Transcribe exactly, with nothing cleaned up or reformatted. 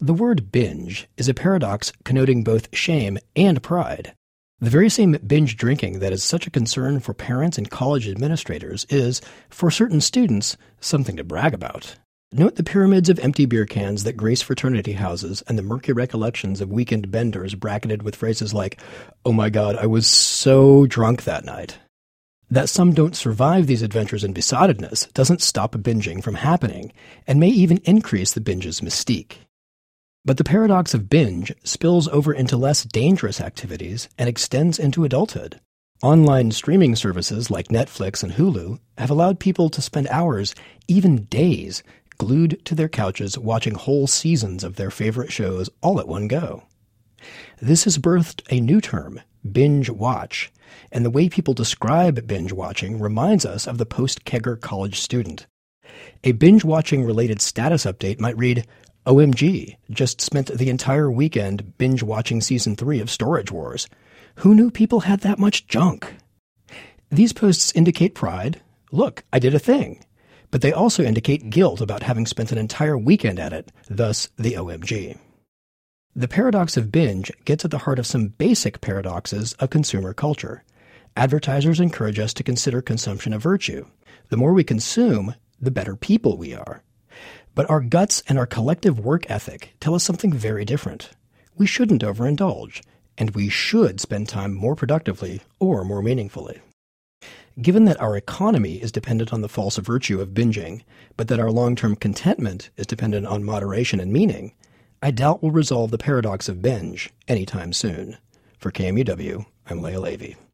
The word binge is a paradox connoting both shame and pride. The very same binge drinking that is such a concern for parents and college administrators is, for certain students, something to brag about. Note the pyramids of empty beer cans that grace fraternity houses and the murky recollections of weekend benders bracketed with phrases like, "Oh my god, I was so drunk that night." That some don't survive these adventures in besottedness doesn't stop binging from happening, and may even increase the binge's mystique. But the paradox of binge spills over into less dangerous activities and extends into adulthood. Online streaming services like Netflix and Hulu have allowed people to spend hours, even days, glued to their couches watching whole seasons of their favorite shows all at one go. This has birthed a new term, binge watch, and the way people describe binge watching reminds us of the post-Kegger college student. A binge-watching related status update might read, O M G, just spent the entire weekend binge-watching Season three of Storage Wars. Who knew people had that much junk? These posts indicate pride. Look, I did a thing. But they also indicate guilt about having spent an entire weekend at it, thus the O M G. The paradox of binge gets at the heart of some basic paradoxes of consumer culture. Advertisers encourage us to consider consumption a virtue. The more we consume, the better people we are. But our guts and our collective work ethic tell us something very different. We shouldn't overindulge, and we should spend time more productively or more meaningfully. Given that our economy is dependent on the false virtue of binging, but that our long-term contentment is dependent on moderation and meaning, I doubt we'll resolve the paradox of binge anytime soon. For K M U W, I'm Leah Levy.